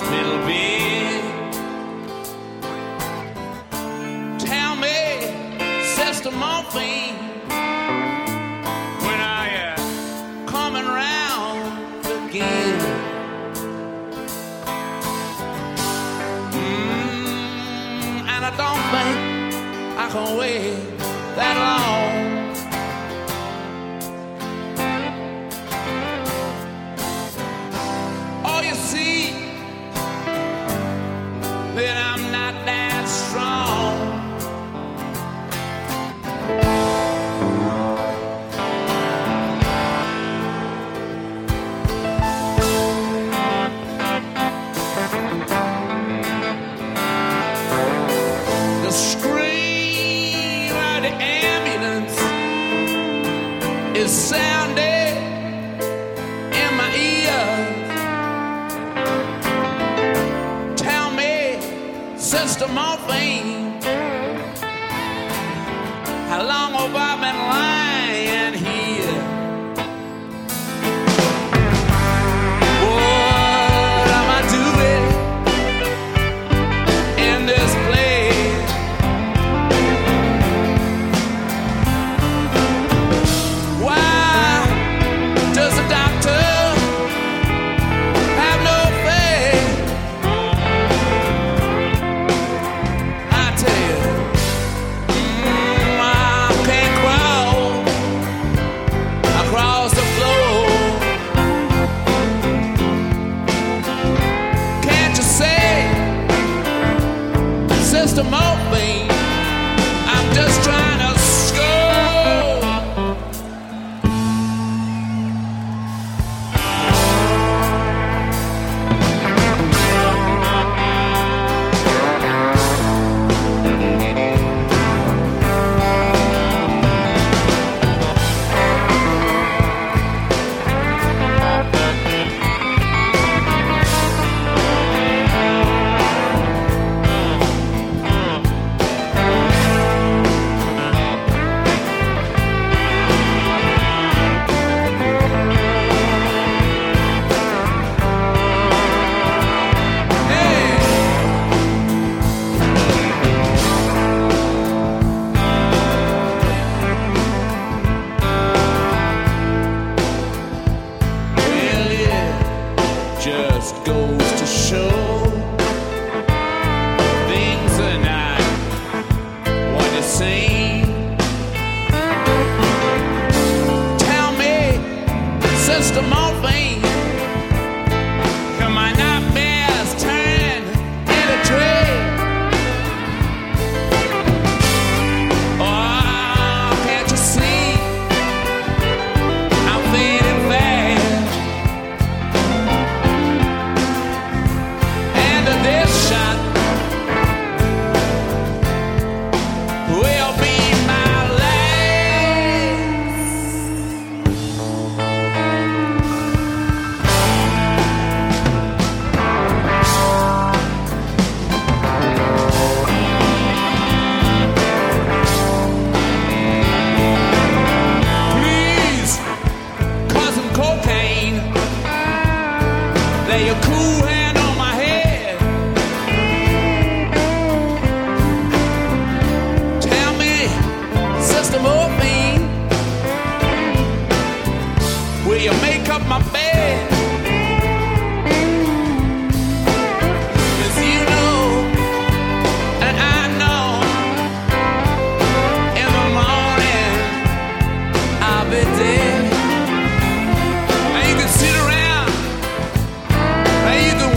little bit. Tell me, Sister Morphine, when are you coming round again? And I don't think I can wait that long. Oh, you see that I'm not that strong. The scream of the ambulance is sounding in my ears. Tell me, Sister Morphine, how long have I been lying here? What am I doing in this place? Why does the doctor have no faith? I tell you, I can't crawl across the floor. Can't you say, Sister Morphine, I'm just trying to score. Well, it just goes to show things are not what they seem. Tell me, Sister Morphine, can my nightmares turn into dream? Oh, can't you see I'm fading fast? And this shot will be my last. Please, Cousin Cocaine, lay your cool hand on my head. Tell me, Sister Morphine, will you make up my bed? 'Cause you know, and I know, in the morning I'll be dead. And you can sit around, and you can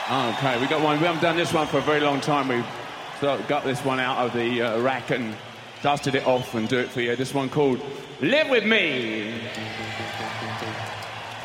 Okay, we got one. We haven't done this one for a very long time. We've got this one out of the rack and dusted it off and do it for you. This one called Live With Me.